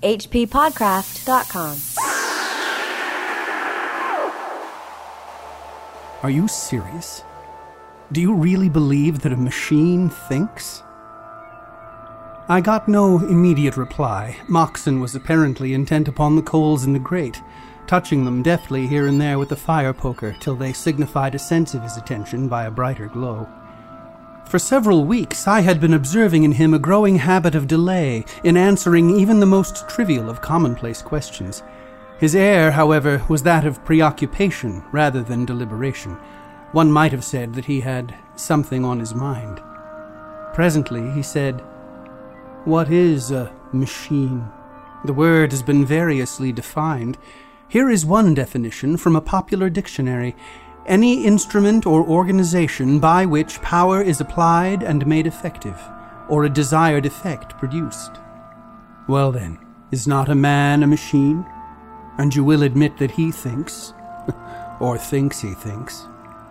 hppodcraft.com. Are you serious? Do you really believe that a machine thinks? I got no immediate reply. Moxon was apparently intent upon the coals in the grate, touching them deftly here and there with the fire poker till they signified a sense of his attention by a brighter glow. For several weeks I had been observing in him a growing habit of delay in answering even the most trivial of commonplace questions. His air, however, was that of preoccupation rather than deliberation. One might have said that he had something on his mind. Presently he said, "What is a machine? The word has been variously defined. Here is one definition from a popular dictionary: any instrument or organization by which power is applied and made effective, or a desired effect produced." Well then, is not a man a machine? And you will admit that he thinks, or thinks he thinks.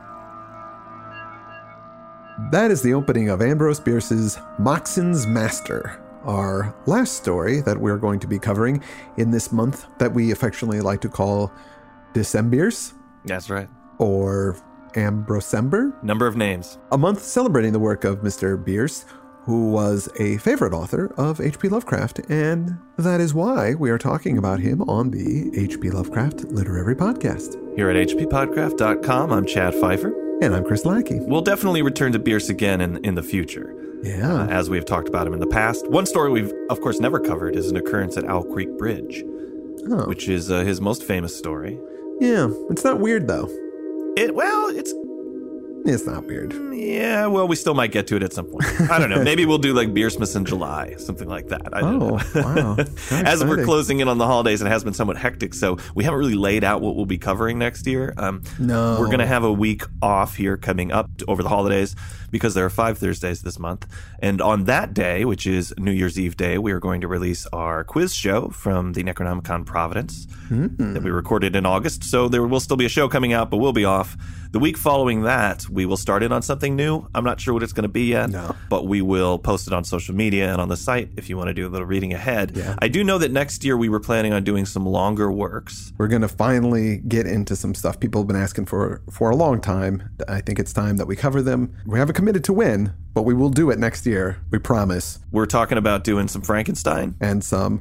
That is the opening of Ambrose Bierce's Moxon's Master, our last story that we're going to be covering in this month that we affectionately like to call Decembirs. That's right. Or Ambrosember. Number of names. A month celebrating the work of Mr. Bierce, who was a favorite author of H.P. Lovecraft, and that is why we are talking about him on the H.P. Lovecraft Literary Podcast. Here at hppodcraft.com, I'm Chad Pfeiffer. And I'm Chris Lackey. We'll definitely return to Bierce again in the future. Yeah. As we've talked about him in the past. One story we've, of course, never covered is an occurrence at Owl Creek Bridge, which is his most famous story. Yeah. It's not weird, though. It's not weird. Yeah, well, we still might get to it at some point. I don't know. Maybe we'll do like Beersmas in July, something like that. I don't know. Wow. As we're closing in on the holidays, it has been somewhat hectic, so we haven't really laid out what we'll be covering next year. No. We're going to have a week off here coming up over the holidays because there are 5 Thursdays this month. And on that day, which is New Year's Eve day, we are going to release our quiz show from the Necronomicon Providence that we recorded in August. So there will still be a show coming out, but we'll be off. The week following that, we will start in on something new. I'm not sure what it's going to be yet, but we will post it on social media and on the site if you want to do a little reading ahead. Yeah. I do know that next year we were planning on doing some longer works. We're going to finally get into some stuff people have been asking for a long time. I think it's time that we cover them. We haven't committed to when, but we will do it next year. We promise. We're talking about doing some Frankenstein. And some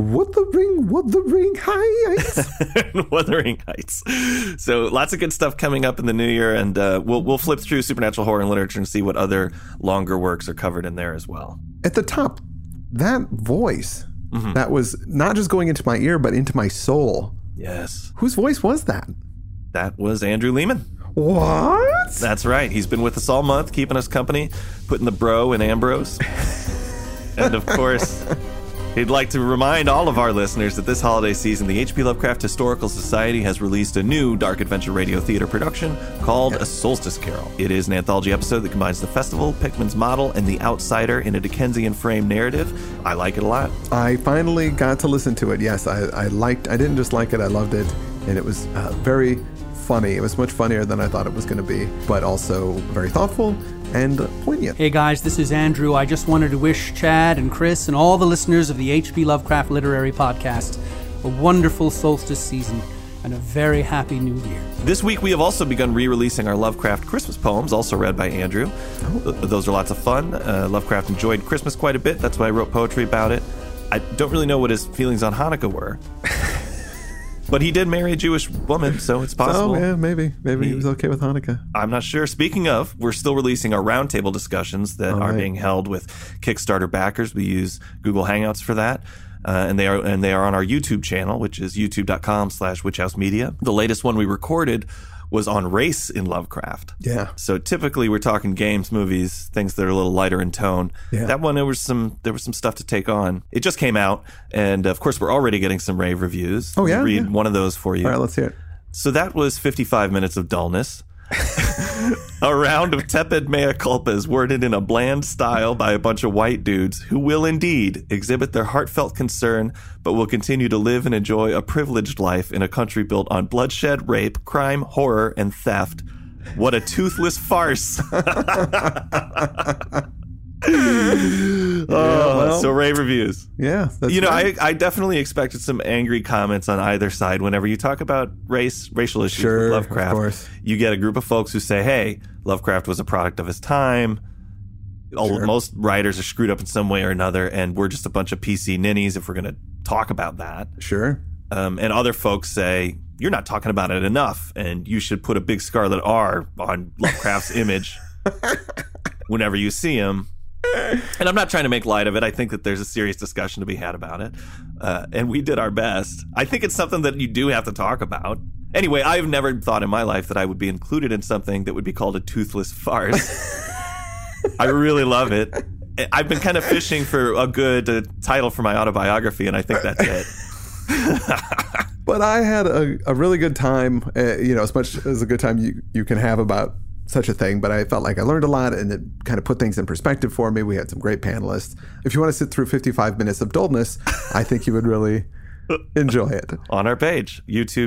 Wuthering Heights. Wuthering Heights. So lots of good stuff coming up in the new year, and we'll flip through supernatural horror and literature and see what other longer works are covered in there as well. At the top, that voice, that was not just going into my ear, but into my soul. Yes. Whose voice was that? That was Andrew Lehman. What? That's right. He's been with us all month, keeping us company, putting the bro in Ambrose. And of course, he'd like to remind all of our listeners that this holiday season, the H.P. Lovecraft Historical Society has released a new Dark Adventure Radio Theater production called A Solstice Carol. It is an anthology episode that combines the festival, Pickman's Model, and The Outsider in a Dickensian frame narrative. I like it a lot. I finally got to listen to it. Yes, I didn't just like it, I loved it. And it was very funny. It was much funnier than I thought it was going to be, but also very thoughtful and poignant. Hey guys, this is Andrew. I just wanted to wish Chad and Chris and all the listeners of the H.P. Lovecraft Literary Podcast a wonderful solstice season and a very happy new year. This week we have also begun re-releasing our Lovecraft Christmas poems, also read by Andrew. Those are lots of fun. Lovecraft enjoyed Christmas quite a bit. That's why I wrote poetry about it. I don't really know what his feelings on Hanukkah were. But he did marry a Jewish woman, so it's possible. Oh, yeah, maybe he was okay with Hanukkah. I'm not sure. Speaking of, we're still releasing our roundtable discussions that are being held with Kickstarter backers. We use Google Hangouts for that. And they are on our YouTube channel, which is youtube.com/witchhousemedia. The latest one we recorded was on race in Lovecraft. Yeah. So typically we're talking games, movies, things that are a little lighter in tone. Yeah. That one, there was some stuff to take on. It just came out, and of course we're already getting some rave reviews. Oh yeah. I'll read one of those for you. All right, let's hear it. So that was 55 minutes of dullness. A round of tepid mea culpas worded in a bland style by a bunch of white dudes who will indeed exhibit their heartfelt concern, but will continue to live and enjoy a privileged life in a country built on bloodshed, rape, crime, horror, and theft. What a toothless farce. So rave reviews. Yeah. That's I definitely expected some angry comments on either side. Whenever you talk about racial issues with Lovecraft, of course. You get a group of folks who say, hey, Lovecraft was a product of his time. Most writers are screwed up in some way or another, and we're just a bunch of PC ninnies if we're going to talk about that. Sure. And other folks say, you're not talking about it enough, and you should put a big scarlet R on Lovecraft's image whenever you see him. And I'm not trying to make light of it. I think that there's a serious discussion to be had about it. And we did our best. I think it's something that you do have to talk about. Anyway, I've never thought in my life that I would be included in something that would be called a toothless farce. I really love it. I've been kind of fishing for a good title for my autobiography, and I think that's it. But I had a really good time, as much as a good time you can have about such a thing. But I felt like I learned a lot, and it kind of put things in perspective for me. We had some great panelists. If you want to sit through 55 minutes of dullness, I think you would really enjoy it. On our page,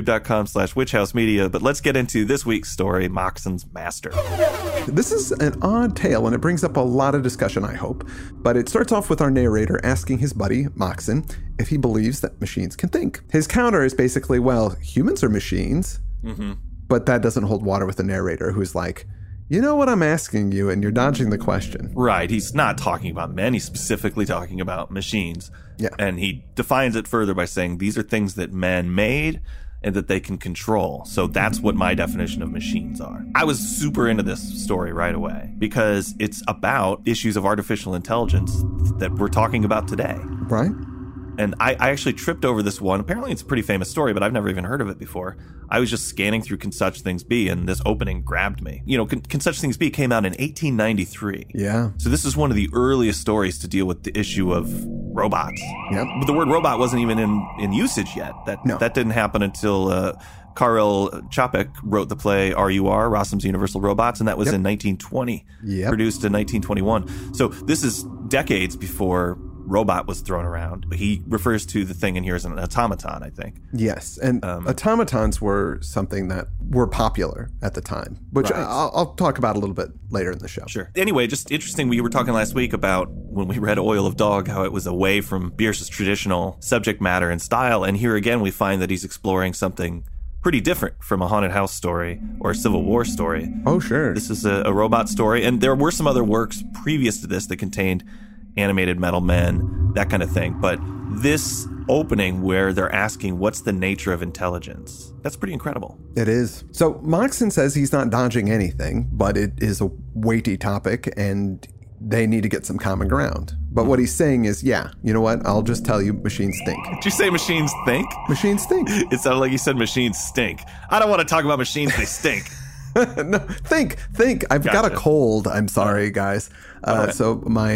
youtube.com/witchhousemedia. But let's get into this week's story, Moxon's Master. This is an odd tale, and it brings up a lot of discussion, I hope. But it starts off with our narrator asking his buddy, Moxon, if he believes that machines can think. His counter is basically, well, humans are machines. Mm-hmm. But that doesn't hold water with the narrator, who's like, you know what I'm asking you, and you're dodging the question. Right. He's not talking about men. He's specifically talking about machines. Yeah. And he defines it further by saying these are things that men made and that they can control. So that's what my definition of machines are. I was super into this story right away because it's about issues of artificial intelligence that we're talking about today. Right. And I actually tripped over this one. Apparently it's a pretty famous story, but I've never even heard of it before. I was just scanning through Can Such Things Be, and this opening grabbed me. Can Such Things Be came out in 1893. Yeah. So this is one of the earliest stories to deal with the issue of robots. Yep. But the word robot wasn't even in usage yet. That didn't happen until Karel Čapek wrote the play R.U.R., Rossum's Universal Robots, and that was in 1920. Yep. Produced in 1921. So this is decades before robot was thrown around. He refers to the thing in here as an automaton, I think. Yes, and automatons were something that were popular at the time, which right. I'll talk about a little bit later in the show. Sure. Anyway, just interesting, we were talking last week about when we read Oil of Dog, how it was away from Bierce's traditional subject matter and style, and here again we find that he's exploring something pretty different from a haunted house story or a Civil War story. Oh, sure. This is a robot story, and there were some other works previous to this that contained animated metal men, that kind of thing. But this opening where they're asking what's the nature of intelligence, that's pretty incredible. It is. So Moxon says he's not dodging anything, but it is a weighty topic and they need to get some common ground. But what he's saying is, yeah, you know what? I'll just tell you, machines think. Did you say machines think? Machines think. It sounded like you said machines stink. I don't want to talk about machines, they stink. No, think. I've got a cold. I'm sorry, guys. Right. So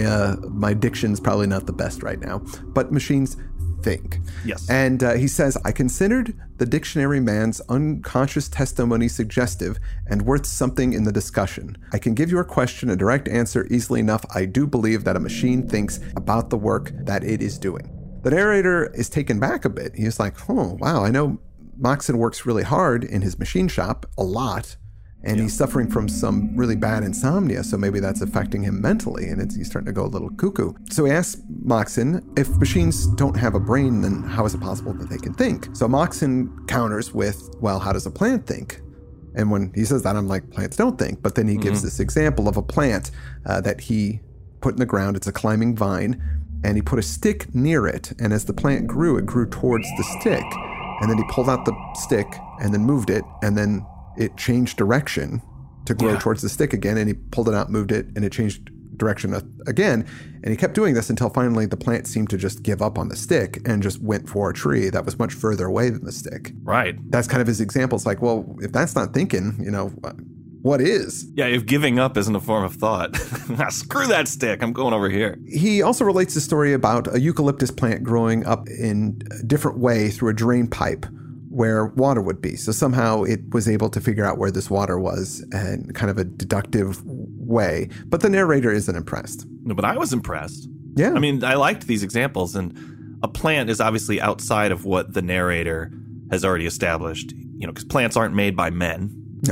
my diction's probably not the best right now. But machines think. Yes. And he says, I considered the dictionary man's unconscious testimony suggestive and worth something in the discussion. I can give your question a direct answer easily enough. I do believe that a machine thinks about the work that it is doing. The narrator is taken back a bit. He's like, oh, wow, I know Moxon works really hard in his machine shop, a lot. And he's suffering from some really bad insomnia, so maybe that's affecting him mentally, and he's starting to go a little cuckoo. So he asks Moxon, if machines don't have a brain, then how is it possible that they can think? So Moxon counters with, well, how does a plant think? And when he says that, I'm like, plants don't think. But then he gives this example of a plant that he put in the ground. It's a climbing vine, and he put a stick near it, and as the plant grew, it grew towards the stick. And then he pulled out the stick, and then moved it, and then it changed direction to grow towards the stick again, and he pulled it out, moved it, and it changed direction again. And he kept doing this until finally the plant seemed to just give up on the stick and just went for a tree that was much further away than the stick. Right. That's kind of his example. It's like, well, if that's not thinking, what is? Yeah, if giving up isn't a form of thought. Screw that stick. I'm going over here. He also relates the story about a eucalyptus plant growing up in a different way through a drain pipe where water would be. So somehow it was able to figure out where this water was in kind of a deductive way. But the narrator isn't impressed. No, but I was impressed. Yeah. I mean, I liked these examples, and a plant is obviously outside of what the narrator has already established, because plants aren't made by men. No.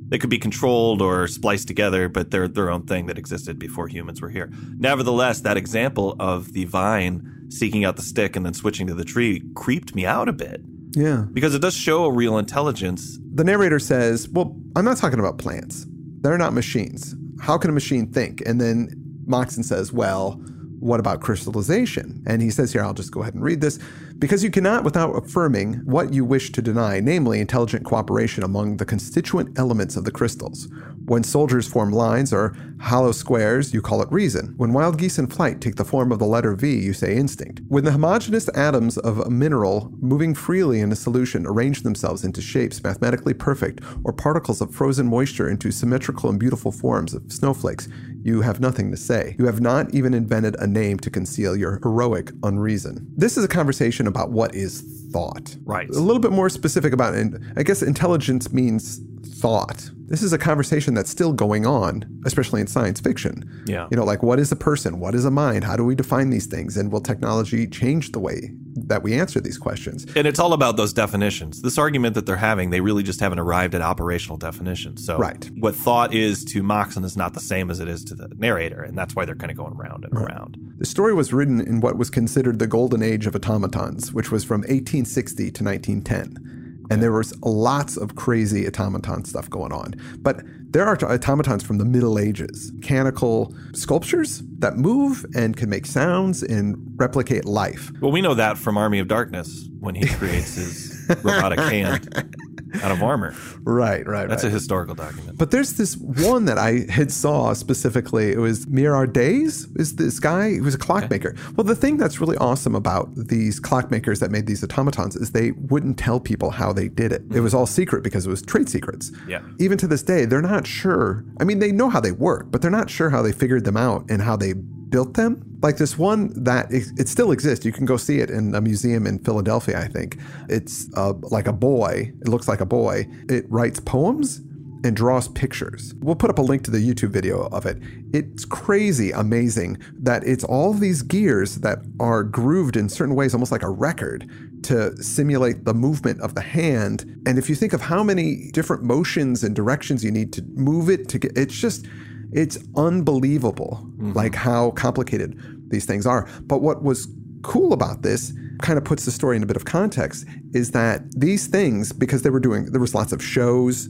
They could be controlled or spliced together, but they're their own thing that existed before humans were here. Nevertheless, that example of the vine seeking out the stick and then switching to the tree creeped me out a bit. Yeah. Because it does show a real intelligence. The narrator says, well, I'm not talking about plants. They're not machines. How can a machine think? And then Moxon says, well, what about crystallization? And he says here, I'll just go ahead and read this. Because you cannot, without affirming what you wish to deny, namely intelligent cooperation among the constituent elements of the crystals. When soldiers form lines or hollow squares, you call it reason. When wild geese in flight take the form of the letter V, you say instinct. When the homogeneous atoms of a mineral moving freely in a solution arrange themselves into shapes mathematically perfect, or particles of frozen moisture into symmetrical and beautiful forms of snowflakes, you have nothing to say. You have not even invented a name to conceal your heroic unreason. This is a conversation about what is thought. Right. A little bit more specific about it. I guess intelligence means thought. This is a conversation that's still going on, especially in science fiction. Yeah. You know, like, what is a person? What is a mind? How do we define these things? And will technology change the way that we answer these questions? And it's all about those definitions. This argument that they're having, they really just haven't arrived at operational definitions. So right. What thought is to Moxon is not the same as it is to the narrator, and that's why they're kind of going round and around. The story was written in what was considered the golden age of automatons, which was from 1860 to 1910. And there was lots of crazy automaton stuff going on. But there are automatons from the Middle Ages, mechanical sculptures that move and can make sounds and replicate life. Well, we know that from Army of Darkness when he creates his robotic hand out of armor. Right. That's a historical document. But there's this one that I had saw specifically. It was Mirardays, is this guy who was a clockmaker. Okay. Well, the thing that's really awesome about these clockmakers that made these automatons is they wouldn't tell people how they did it. It was all secret because it was trade secrets. Yeah. Even to this day, they're not sure. I mean, they know how they work, but they're not sure how they figured them out and how they built them. Like this one that it still exists. You can go see it in a museum in Philadelphia, I think. It's like a boy. It looks like a boy. It writes poems and draws pictures. We'll put up a link to the YouTube video of it. It's crazy amazing that it's all of these gears that are grooved in certain ways, almost like a record, to simulate the movement of the hand. And if you think of how many different motions and directions you need to move it to get, it's unbelievable, like how complicated these things are. But what was cool about this, kind of puts the story in a bit of context, is that these things, because there was lots of shows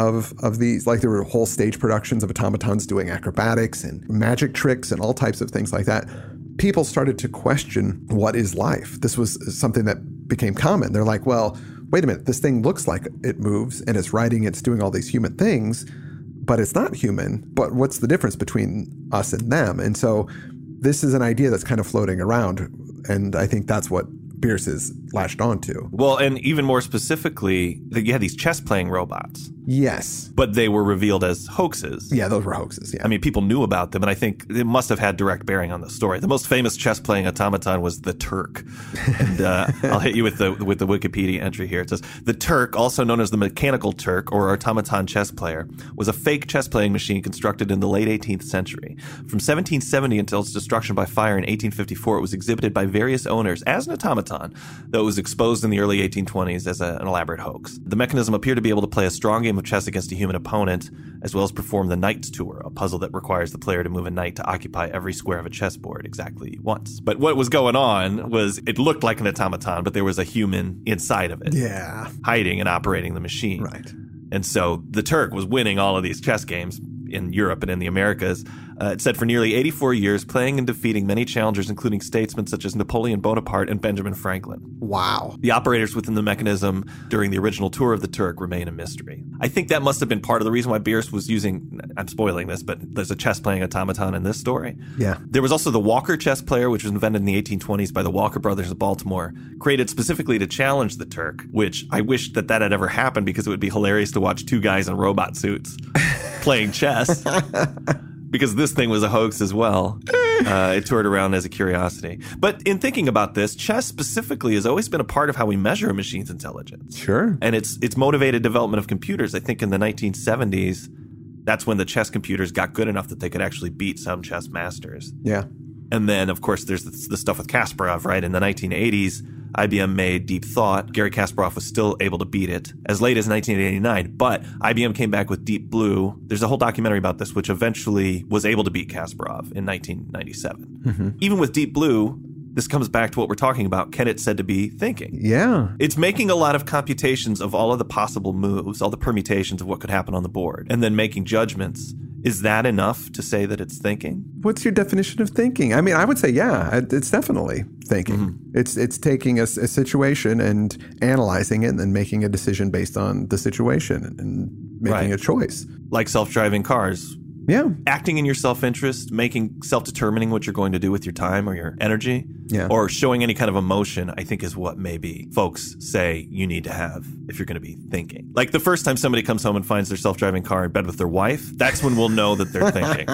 of these, like there were whole stage productions of automatons doing acrobatics and magic tricks and all types of things like that. People started to question, what is life? This was something that became common. They're like, well, wait a minute, this thing looks like it moves and it's writing, it's doing all these human things, but it's not human. But what's the difference between us and them? And so this is an idea that's kind of floating around. And I think that's what Bierce is latched onto. Well, and even more specifically, you had these chess-playing robots. Yes. But they were revealed as hoaxes. Yeah, those were hoaxes, yeah. I mean, people knew about them, and I think it must have had direct bearing on the story. The most famous chess-playing automaton was the Turk. And I'll hit you with the Wikipedia entry here. It says, the Turk, also known as the Mechanical Turk or automaton chess player, was a fake chess-playing machine constructed in the late 18th century. From 1770 until its destruction by fire in 1854, it was exhibited by various owners as an automaton, though it was exposed in the early 1820s as an elaborate hoax. The mechanism appeared to be able to play a strong game of chess against a human opponent, as well as perform the Knight's Tour, a puzzle that requires the player to move a knight to occupy every square of a chessboard exactly once. But what was going on was it looked like an automaton, but there was a human inside of it. Yeah. Hiding and operating the machine. Right. And so the Turk was winning all of these chess games in Europe and in the Americas. It said for nearly 84 years, playing and defeating many challengers, including statesmen such as Napoleon Bonaparte and Benjamin Franklin. Wow. The operators within the mechanism during the original tour of the Turk remain a mystery. I think that must have been part of the reason why Bierce was using, I'm spoiling this, but there's a chess-playing automaton in this story. Yeah. There was also the Walker chess player, which was invented in the 1820s by the Walker brothers of Baltimore, created specifically to challenge the Turk, which I wish that had ever happened because it would be hilarious to watch two guys in robot suits playing chess. Because this thing was a hoax as well. It toured around as a curiosity. But in thinking about this, chess specifically has always been a part of how we measure a machine's intelligence. Sure. And it's motivated development of computers. I think in the 1970s, that's when the chess computers got good enough that they could actually beat some chess masters. Yeah. And then, of course, there's the stuff with Kasparov, right? In the 1980s, IBM made Deep Thought. Gary Kasparov was still able to beat it as late as 1989, but IBM came back with Deep Blue. There's a whole documentary about this, which eventually was able to beat Kasparov in 1997. Even with Deep Blue, this comes back to what we're talking about. Can it said to be thinking? Yeah. It's making a lot of computations of all of the possible moves, all the permutations of what could happen on the board, and then making judgments. Is that enough to say that it's thinking? What's your definition of thinking? I mean, I would say, yeah, it's definitely thinking. It's taking a situation and analyzing it and then making a decision based on the situation and making a choice. Like self-driving cars. Yeah. Acting in your self-interest, making self-determining what you're going to do with your time or your energy, or showing any kind of emotion, I think is what maybe folks say you need to have if you're going to be thinking. Like the first time somebody comes home and finds their self-driving car in bed with their wife, that's when we'll know that they're thinking.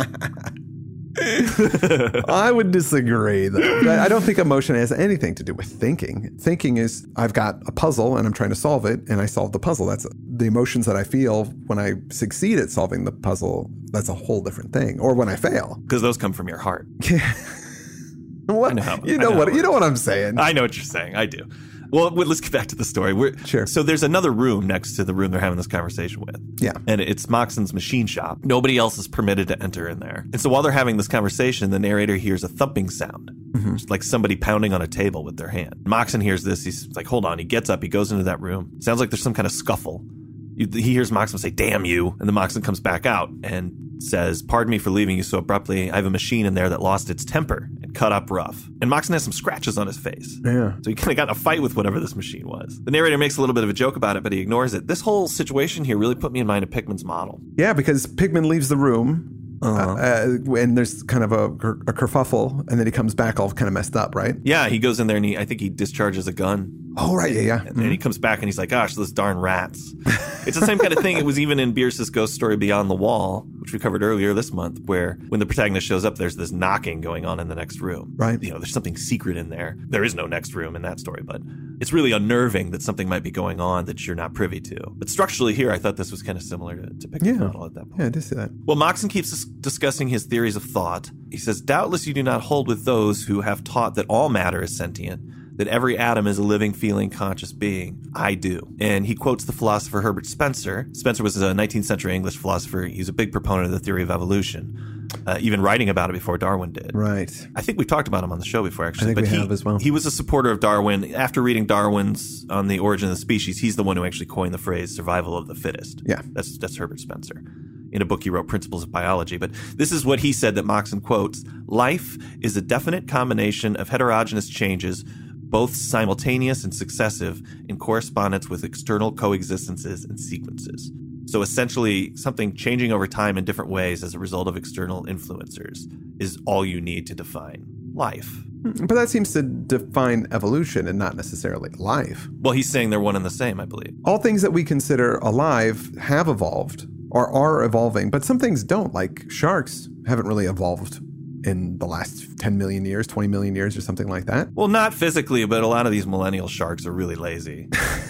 I would disagree, though. I don't think emotion has anything to do with thinking. Thinking is, I've got a puzzle and I'm trying to solve it, and I solve the puzzle. That's the emotions that I feel when I succeed at solving the puzzle. That's a whole different thing. Or when I fail. Because those come from your heart. What? You know what I'm saying. I know what you're saying. I do. Well, let's get back to the story. Sure. So there's another room next to the room they're having this conversation with. Yeah. And it's Moxon's machine shop. Nobody else is permitted to enter in there. And so while they're having this conversation, the narrator hears a thumping sound. It's like somebody pounding on a table with their hand. Moxon hears this. He's like, hold on. He gets up. He goes into that room. Sounds like there's some kind of scuffle. He hears Moxon say, damn you. And then Moxon comes back out and says, pardon me for leaving you so abruptly. I have a machine in there that lost its temper and cut up rough. And Moxon has some scratches on his face. Yeah. So he kind of got in a fight with whatever this machine was. The narrator makes a little bit of a joke about it, but he ignores it. This whole situation here really put me in mind of Pickman's model. Yeah, because Pigman leaves the room. And there's kind of a kerfuffle, and then he comes back all kind of messed up, right? Yeah, he goes in there and I think he discharges a gun. Oh, right, yeah. And then he comes back and he's like, gosh, those darn rats. It's the same kind of thing. It was even in Bierce's ghost story Beyond the Wall, which we covered earlier this month, where when the protagonist shows up, there's this knocking going on in the next room. Right. You know, there's something secret in there. There is no next room in that story, but it's really unnerving that something might be going on that you're not privy to. But structurally here, I thought this was kind of similar to Pickman's model at that point. Yeah, I did see that. Well, Moxon keeps discussing his theories of thought. He says, doubtless you do not hold with those who have taught that all matter is sentient, that every atom is a living, feeling, conscious being. I do. And he quotes the philosopher Herbert Spencer. Spencer was a 19th century English philosopher. He was a big proponent of the theory of evolution, even writing about it before Darwin did. Right. I think we talked about him on the show before, actually. I think we have as well. He was a supporter of Darwin. After reading Darwin's On the Origin of the Species, he's the one who actually coined the phrase survival of the fittest. Yeah. That's Herbert Spencer. In a book he wrote, Principles of Biology. But this is what he said that Moxon quotes. Life is a definite combination of heterogeneous changes, both simultaneous and successive, in correspondence with external coexistences and sequences. So essentially, something changing over time in different ways as a result of external influencers is all you need to define life. But that seems to define evolution and not necessarily life. Well, he's saying they're one and the same, I believe. All things that we consider alive have evolved or are evolving, but some things don't, like sharks haven't really evolved in the last 10 million years, 20 million years or something like that. Well, not physically, but a lot of these millennial sharks are really lazy.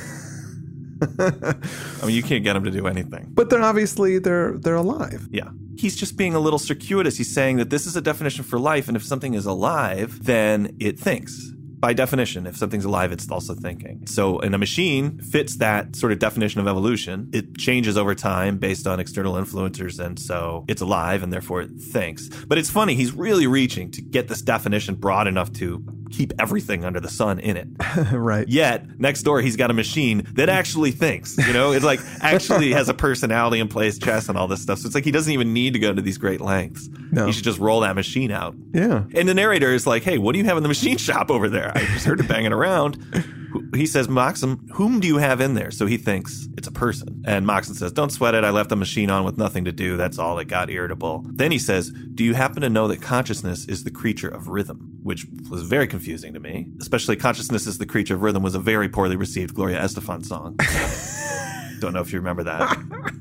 I mean, you can't get them to do anything. But they're obviously, they're alive. Yeah. He's just being a little circuitous. He's saying that this is a definition for life, and if something is alive, then it thinks. By definition, if something's alive, it's also thinking. So, and a machine fits that sort of definition of evolution. It changes over time based on external influencers, and so it's alive, and therefore it thinks. But it's funny, he's really reaching to get this definition broad enough to keep everything under the sun in it. Right. Yet, next door, he's got a machine that actually thinks, you know? It's like, actually has a personality and plays chess and all this stuff. So it's like he doesn't even need to go to these great lengths. No. He should just roll that machine out. Yeah. And the narrator is like, hey, what do you have in the machine shop over there? I just heard it banging around. He says, Moxon, whom do you have in there? So he thinks it's a person. And Moxon says, don't sweat it. I left the machine on with nothing to do. That's all. It got irritable. Then he says, do you happen to know that consciousness is the creature of rhythm? Which was very confusing to me. Especially consciousness is the creature of rhythm was a very poorly received Gloria Estefan song. Don't know if you remember that.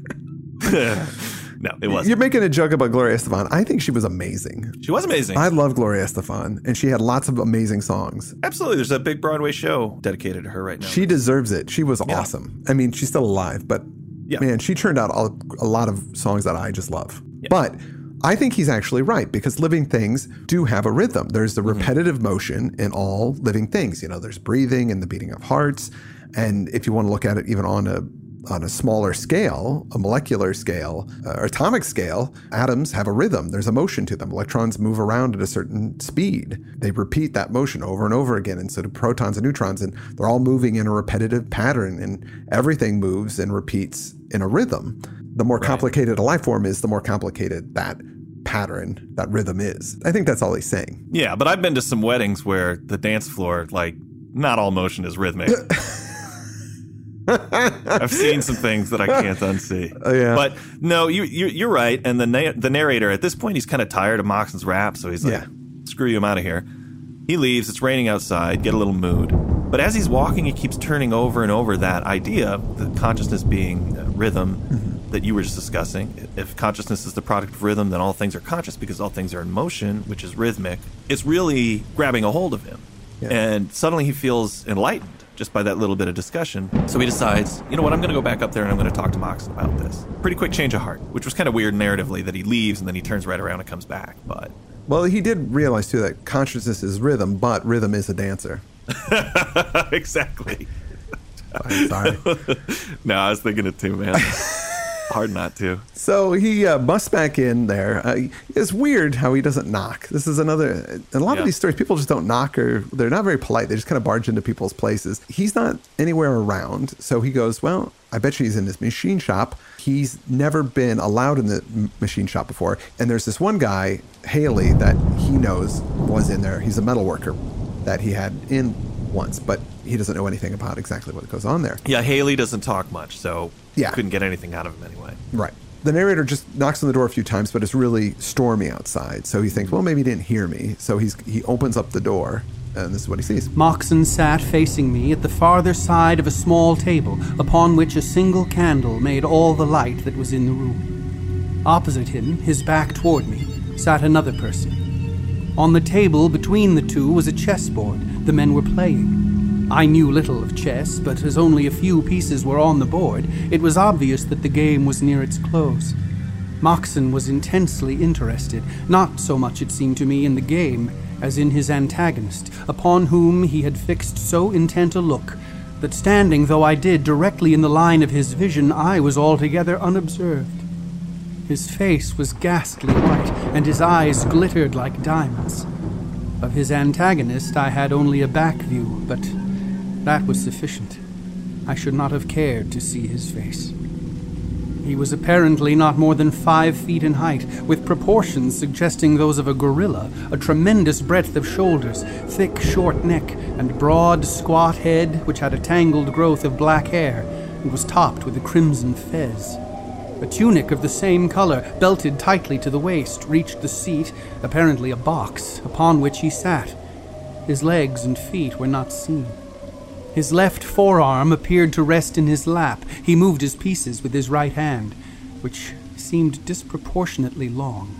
No, it wasn't. You're making a joke about Gloria Estefan. I think she was amazing. She was amazing. I love Gloria Estefan, and she had lots of amazing songs. Absolutely. There's a big Broadway show dedicated to her right now. She deserves it. She was awesome. I mean, she's still alive, but man, she turned out a lot of songs that I just love. Yeah. But I think he's actually right, because living things do have a rhythm. There's the repetitive motion in all living things. There's breathing and the beating of hearts. And if you want to look at it even on a smaller scale, a molecular scale, or atomic scale, atoms have a rhythm. There's a motion to them. Electrons move around at a certain speed. They repeat that motion over and over again instead of protons and neutrons, and they're all moving in a repetitive pattern, and everything moves and repeats in a rhythm. The more complicated a life form is, the more complicated that pattern, that rhythm is. I think that's all he's saying. Yeah, but I've been to some weddings where the dance floor, not all motion is rhythmic. I've seen some things that I can't unsee. Yeah. But no, you're right. And the narrator, at this point, he's kind of tired of Moxon's rap, so he's like, screw you, I'm out of here. He leaves. It's raining outside. Get a little mood. But as he's walking, he keeps turning over and over that idea, the consciousness being rhythm that you were just discussing. If consciousness is the product of rhythm, then all things are conscious because all things are in motion, which is rhythmic. It's really grabbing a hold of him. Yeah. And suddenly he feels enlightened just by that little bit of discussion. So he decides, you know what, I'm going to go back up there and I'm going to talk to Moxon about this. Pretty quick change of heart, which was kind of weird narratively that he leaves and then he turns right around and comes back. But well, he did realize too that consciousness is rhythm, but rhythm is a dancer. Exactly. I'm sorry. No, I was thinking it too, man. Hard not to. So he busts back in there. It's weird how he doesn't knock. This is another, a lot of these stories, people just don't knock, or they're not very polite. They just kind of barge into people's places. He's not anywhere around. So he goes, well, I bet you he's in his machine shop. He's never been allowed in the machine shop before. And there's this one guy, Haley, that he knows was in there. He's a metal worker that he had in once, but he doesn't know anything about exactly what goes on there. Yeah, Haley doesn't talk much, so couldn't get anything out of him anyway. Right. The narrator just knocks on the door a few times, but it's really stormy outside. So he thinks, well, maybe he didn't hear me. So he opens up the door, and this is what he sees. Moxon sat facing me at the farther side of a small table, upon which a single candle made all the light that was in the room. Opposite him, his back toward me, sat another person. On the table between the two was a chessboard. The men were playing. I knew little of chess, but as only a few pieces were on the board, it was obvious that the game was near its close. Moxon was intensely interested, not so much, it seemed to me, in the game as in his antagonist, upon whom he had fixed so intent a look that, standing though I did directly in the line of his vision, I was altogether unobserved. His face was ghastly white, and his eyes glittered like diamonds. Of his antagonist I had only a back view, but that was sufficient. I should not have cared to see his face. He was apparently not more than 5 feet in height, with proportions suggesting those of a gorilla, a tremendous breadth of shoulders, thick, short neck, and broad, squat head which had a tangled growth of black hair and was topped with a crimson fez. A tunic of the same color, belted tightly to the waist, reached the seat, apparently a box, upon which he sat. His legs and feet were not seen. His left forearm appeared to rest in his lap. He moved his pieces with his right hand, which seemed disproportionately long.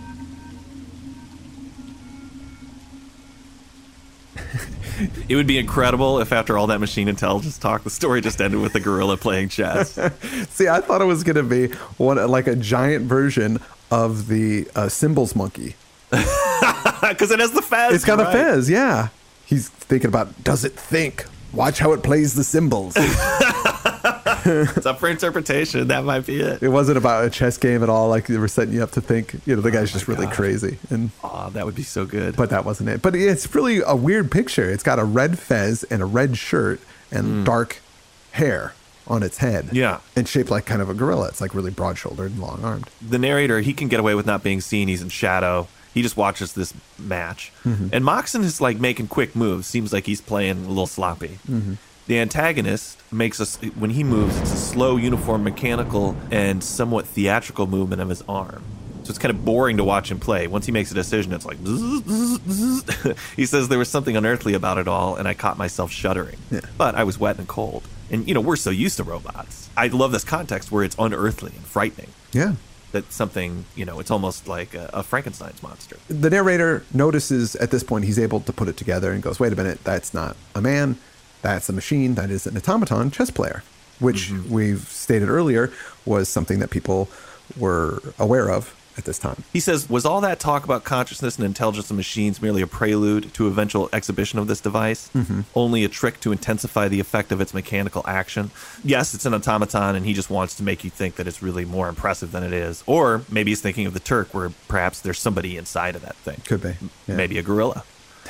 It would be incredible if after all that machine intelligence talk, the story just ended with a gorilla playing chess. See, I thought it was going to be like a giant version of the Symbols monkey. Because it has the fez. It's got a fez, yeah. He's thinking about, does it think? Watch how it plays the symbols. It's up for interpretation. That might be it. It wasn't about a chess game at all. Like they were setting you up to think, the guy's just really crazy. And that would be so good. But that wasn't it. But it's really a weird picture. It's got a red fez and a red shirt and dark hair on its head. Yeah. And shaped like kind of a gorilla. It's like really broad-shouldered and long-armed. The narrator, he can get away with not being seen. He's in shadow. He just watches this match. And Moxon is like making quick moves. Seems like he's playing a little sloppy. The antagonist makes us, when he moves, it's a slow, uniform, mechanical, and somewhat theatrical movement of his arm. So it's kind of boring to watch him play. Once he makes a decision, it's like, bzz, bzz, bzz. He says there was something unearthly about it all, and I caught myself shuddering. Yeah. But I was wet and cold. And, we're so used to robots. I love this context where it's unearthly and frightening. Yeah. That's something, it's almost like a Frankenstein's monster. The narrator notices at this point he's able to put it together and goes, wait a minute, that's not a man. That's a machine. That is an automaton chess player, which we've stated earlier was something that people were aware of at this time. He says, was all that talk about consciousness and intelligence of machines merely a prelude to eventual exhibition of this device? Only a trick to intensify the effect of its mechanical action? Yes, it's an automaton, and he just wants to make you think that it's really more impressive than it is. Or maybe he's thinking of the Turk, where perhaps there's somebody inside of that thing. Could be. Yeah. Maybe a gorilla.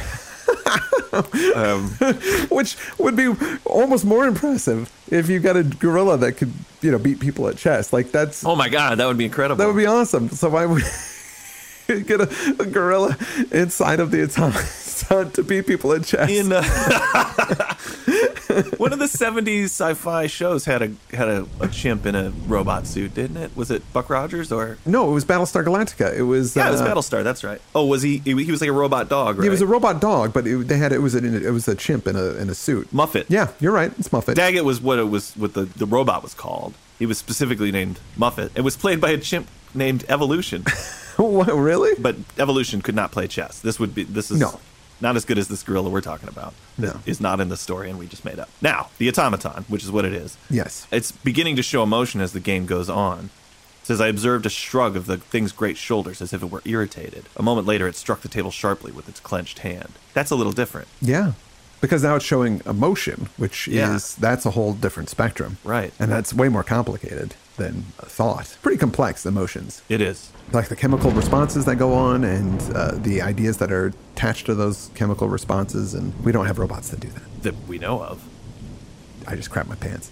Which would be almost more impressive if you got a gorilla that could, beat people at chess. Like that's... Oh my God, that would be incredible. That would be awesome. So why would get a gorilla inside of the automaton to beat people at chess? One of the 70s sci-fi shows had a chimp in a robot suit, didn't it? Was it Buck Rogers or? No, it was Battlestar Galactica. It was it was Battlestar. That's right. Oh, was he? He was like a robot dog, right? He was a robot dog, but it was a chimp in a suit. Muffet. Yeah, you're right. It's Muffet. Daggett was what the robot was called. He was specifically named Muffet. It was played by a chimp named Evolution. What, really? But Evolution could not play chess. This is no. Not as good as this gorilla we're talking about. That is not in the story and we just made up. Now, the automaton, which is what it is. Yes. It's beginning to show emotion as the game goes on. It says, I observed a shrug of the thing's great shoulders as if it were irritated. A moment later, it struck the table sharply with its clenched hand. That's a little different. Yeah. Because now it's showing emotion, which that's a whole different spectrum. Right. And that's way more complicated than thought. Pretty complex emotions. It is. Like the chemical responses that go on and the ideas that are attached to those chemical responses. And we don't have robots that do that. That we know of. I just crapped my pants.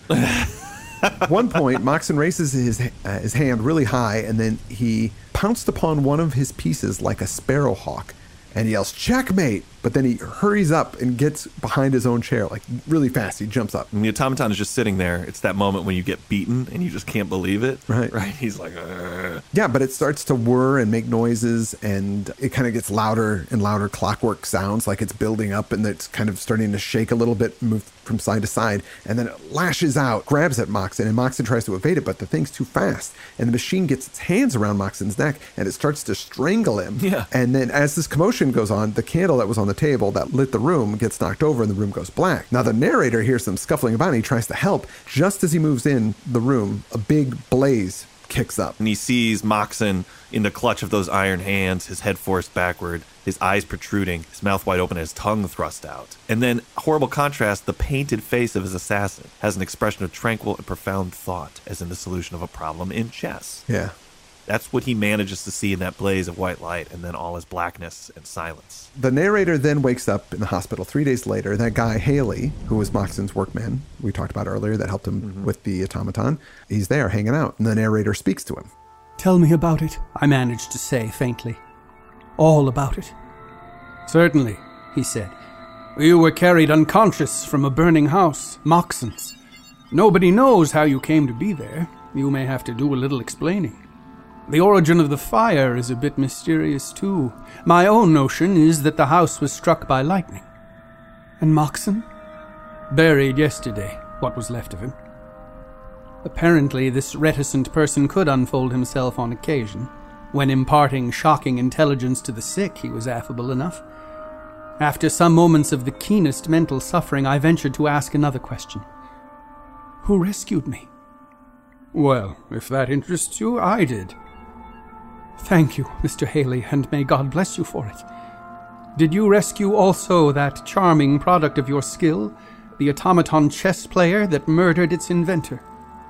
At one point, Moxon raises his hand really high, and then he pounced upon one of his pieces like a sparrowhawk. And he yells, checkmate! But then he hurries up and gets behind his own chair, like really fast. He jumps up. And the automaton is just sitting there. It's that moment when you get beaten and you just can't believe it. Right. He's like, Ugh. Yeah, but it starts to whir and make noises, and it kind of gets louder and louder clockwork sounds, like it's building up, and it's kind of starting to shake a little bit, move from side to side, and then it lashes out, grabs at Moxon, and Moxon tries to evade it, but the thing's too fast, and the machine gets its hands around Moxon's neck, and it starts to strangle him. Yeah. And then as this commotion goes on, the candle that was on the table that lit the room gets knocked over, and the room goes black. Now the narrator hears some scuffling about, and he tries to help. Just as he moves in the room, a big blaze kicks up. And he sees Moxon in the clutch of those iron hands, his head forced backward, his eyes protruding, his mouth wide open, his tongue thrust out. And then, horrible contrast, the painted face of his assassin has an expression of tranquil and profound thought, as in the solution of a problem in chess. Yeah. That's what he manages to see in that blaze of white light, and then all is blackness and silence. The narrator then wakes up in the hospital 3 days later. That guy, Haley, who was Moxon's workman, we talked about earlier, that helped him with the automaton, he's there hanging out, and the narrator speaks to him. Tell me about it, I managed to say faintly. All about it. Certainly, he said. You were carried unconscious from a burning house, Moxon's. Nobody knows how you came to be there. You may have to do a little explaining. The origin of the fire is a bit mysterious, too. My own notion is that the house was struck by lightning. And Moxon? Buried yesterday, what was left of him. Apparently, this reticent person could unfold himself on occasion. When imparting shocking intelligence to the sick, he was affable enough. After some moments of the keenest mental suffering, I ventured to ask another question. Who rescued me? Well, if that interests you, I did. Thank you, Mr. Haley, and may God bless you for it. Did you rescue also that charming product of your skill, the automaton chess player that murdered its inventor?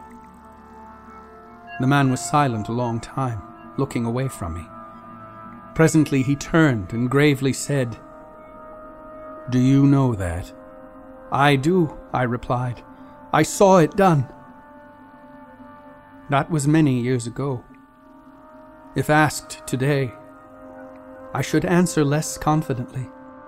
The man was silent a long time, looking away from me. Presently he turned and gravely said, Do you know that? I do, I replied. I saw it done. That was many years ago. If asked today, I should answer less confidently.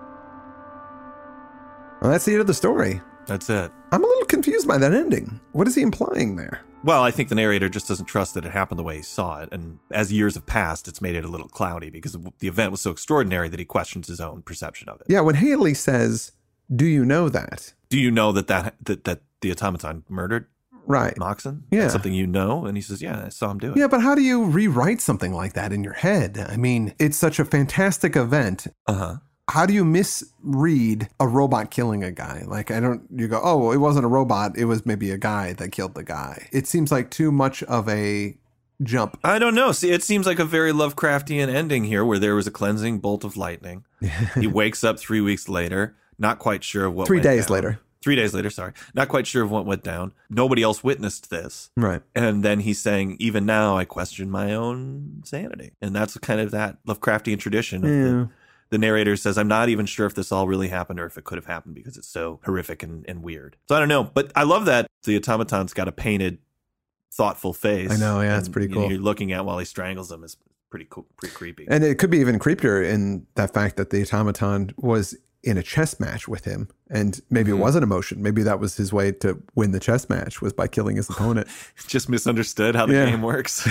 Well, that's the end of the story. That's it. I'm a little confused by that ending. What is he implying there? Well, I think the narrator just doesn't trust that it happened the way he saw it. And as years have passed, it's made it a little cloudy because the event was so extraordinary that he questions his own perception of it. Yeah, when Haley says, do you know that? Do you know that the automaton murdered Moxon? Yeah. That's something you know? And he says, yeah, I saw him do it. Yeah, but how do you rewrite something like that in your head? I mean, it's such a fantastic event. Uh-huh. How do you misread a robot killing a guy? Like, you go, oh, it wasn't a robot. It was maybe a guy that killed the guy. It seems like too much of a jump? I don't know. See, it seems like a very Lovecraftian ending here where there was a cleansing bolt of lightning. He wakes up 3 weeks later, not quite sure of what 3 went days down. later. 3 days later, sorry. Not quite sure of what went down. Nobody else witnessed this. Right. And then he's saying, even now, I question my own sanity. And that's kind of that Lovecraftian tradition. Of the narrator says, I'm not even sure if this all really happened or if it could have happened because it's so horrific and weird. So I don't know. But I love that the automaton's got a painted, thoughtful face. I know, yeah, it's pretty cool. You're looking at while he strangles him is pretty cool, pretty creepy. And it could be even creepier in that fact that the automaton was in a chess match with him, and maybe it wasn't emotion. Maybe that was his way to win the chess match, was by killing his opponent. Just misunderstood how the game works.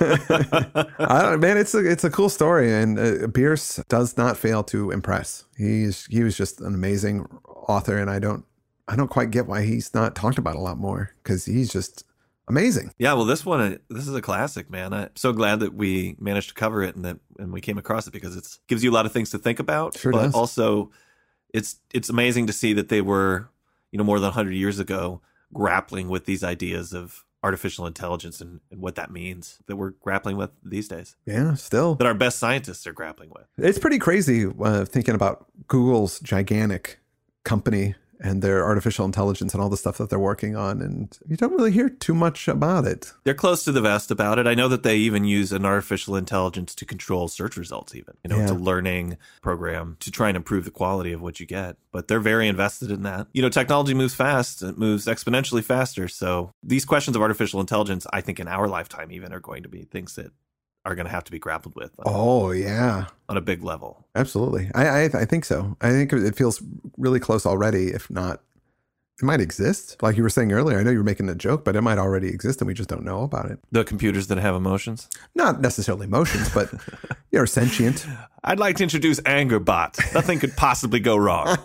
I don't, man, it's a cool story, and Bierce does not fail to impress. He was just an amazing author, and I don't quite get why he's not talked about a lot more, because he's just amazing. Yeah, well, this is a classic, man. I'm so glad that we managed to cover it and we came across it, because it gives you a lot of things to think about. Sure but does. Also, it's amazing to see that they were, more than 100 years ago, grappling with these ideas of artificial intelligence and what that means, that we're grappling with these days. Yeah, still. That our best scientists are grappling with. It's pretty crazy thinking about Google's gigantic company and their artificial intelligence and all the stuff that they're working on. And you don't really hear too much about it. They're close to the vest about it. I know that they even use an artificial intelligence to control search results even. It's a learning program to try and improve the quality of what you get. But they're very invested in that. Technology moves fast. It moves exponentially faster. So these questions of artificial intelligence, I think in our lifetime even, are going to be things that are going to have to be grappled with. On a big level. Absolutely. I think so. I think it feels really close already, if not, it might exist. Like you were saying earlier, I know you were making a joke, but it might already exist and we just don't know about it. The computers that have emotions? Not necessarily emotions, but you're sentient. I'd like to introduce AngerBot. Nothing could possibly go wrong.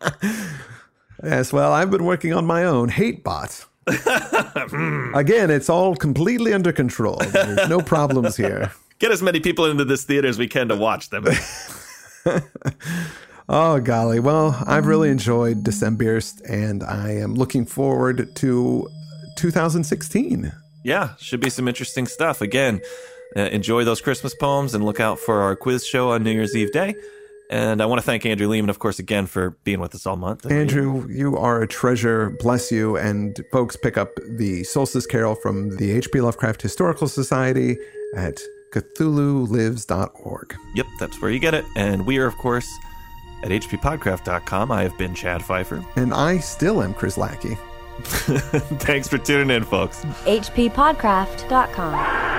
Yes, well, I've been working on my own HateBot. Again, it's all completely under control. There's no problems here. Get as many people into this theater as we can to watch them. Oh, golly. Well, I've really enjoyed Decemberst, and I am looking forward to 2016. Yeah, should be some interesting stuff. Again, enjoy those Christmas poems and look out for our quiz show on New Year's Eve day. And I want to thank Andrew Leman, of course, again, for being with us all month. Andrew, you are a treasure. Bless you. And folks, pick up the Solstice Carol from the H.P. Lovecraft Historical Society at CthulhuLives.org. Yep, that's where you get it. And we are, of course, at hppodcraft.com. I have been Chad Pfeiffer. And I still am Chris Lackey. Thanks for tuning in, folks. hppodcraft.com.